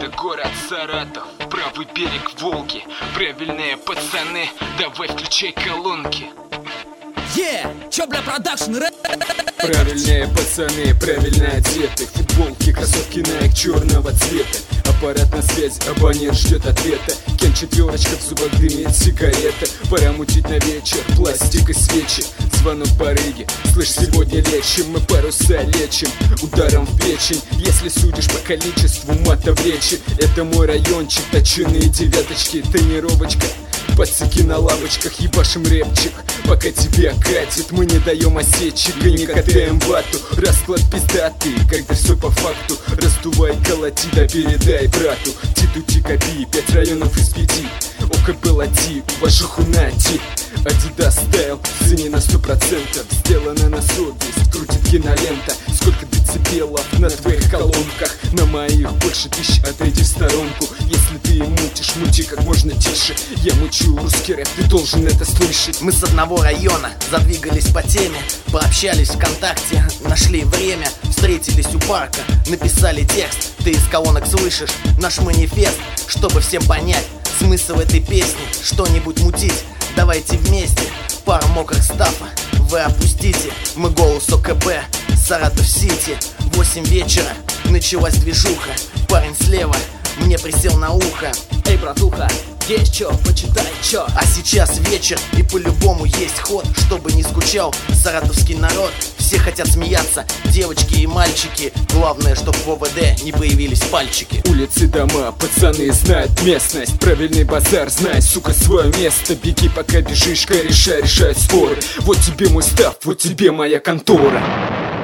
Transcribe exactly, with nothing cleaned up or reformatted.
Это город Саратов, правый берег Волги. Правильные пацаны, давай включай колонки. Yeah, чё, бля, продакшн, рэп? Правильные пацаны, правильно одеты. Футболки, кроссовки Nike черного цвета. Аппарат на связи, абонент ждет ответа. Кен четверочка, в зубах дымит сигарета. Пора мутить на вечер, пластик и свечи. Звонок барыги, слышь, сегодня лечим. Мы паруса лечим, ударом в печень. Если судишь по количеству мата в речи, это мой райончик, точеные девяточки. Тренировочка, пацаки на лавочках, ебашим рэпчик. Пока тебя катит, мы не даем осечек и не катаем вату. Расклад пиздатый, когда все по факту. Раздувай, колоти, да передай брату. Титу тикопи, пять районов из пяти. ОКБ лати, уважуху нати. Адидас стайл, цени на сто процентов. Сделано на совесть, крутит кинолента. Сколько децибелов на твоих колонках. На моих больше тысяч, отойди в сторонку. Если ты мутишь, мути как можно тише. Я мучу русский рэп, ты должен это слышать. Мы с одного района задвигались по теме. Пообщались ВКонтакте, нашли время. Встретились у парка, написали текст. Ты из колонок слышишь наш манифест. Чтобы всем понять смысл этой песни, что-нибудь мутить, давайте вместе. Пара мокрых стафа, вы опустите. Мы голос ОКБ, Саратов-Сити. Восемь вечера, началась движуха. Парень слева мне присел на ухо. Эй, братуха, есть чё, почитай чё. А сейчас вечер, и по-любому есть ход. Чтобы не скучал саратовский народ. Все хотят смеяться, девочки и мальчики. Главное, чтоб в ОВД не появились пальчики. Улицы, дома, пацаны знают местность. Правильный базар, знай, сука, свое место. Беги, пока бежишь, кореша решает споры. Вот тебе мой став, вот тебе моя контора.